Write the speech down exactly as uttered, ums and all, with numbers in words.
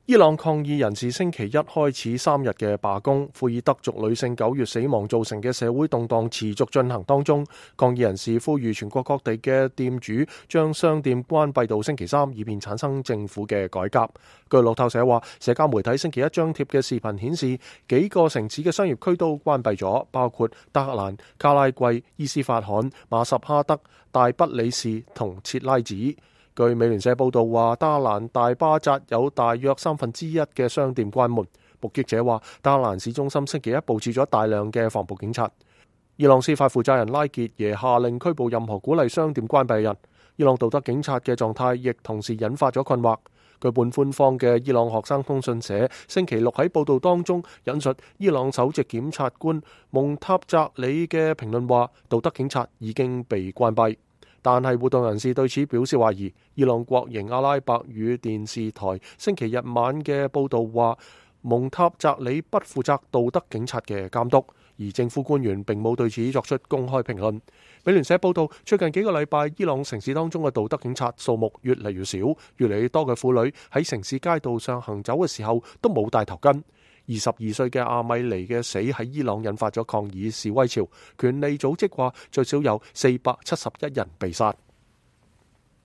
伊朗抗議人士星期一開始三日嘅罷工，庫爾德族女性九月死亡造成嘅社會動盪持續進行當中。抗議人士呼籲全國各地嘅店主將商店關閉到星期三，以便產生政府嘅改革。據路透社話，社交媒體星期一張貼嘅視頻顯示，幾個城市嘅商業區都關閉咗，包括德黑蘭、卡拉季、伊斯法罕、馬什哈德、大不里士同切拉子。據美聯社報道話，德黑蘭大巴扎有大約三分之一嘅商店關門。目擊者話，德黑蘭市中心星期一佈置咗大量嘅防暴警察。伊朗司法負責人拉傑耶下令拘捕任何鼓勵商店關閉嘅人。伊朗道德警察嘅狀態亦同時引發咗困惑。據半官方嘅伊朗學生通訊社星期六喺報道當中引述伊朗首席檢察官蒙塔扎里嘅評論話，道德警察已經被關閉。但係活動人士對此表示懷疑。伊朗國營阿拉伯語電視台星期日晚嘅報導話，蒙塔扎里不負責道德警察嘅監督，而政府官員並冇對此作出公開評論。美聯社報導，最近幾個禮拜，伊朗城市當中嘅道德警察數目越嚟越少，越嚟越多嘅婦女喺城市街道上行走嘅時候都冇戴頭巾。二十二歲嘅阿米尼嘅死喺伊朗引發咗抗議示威潮，權利組織話最少有四百七十一人被殺。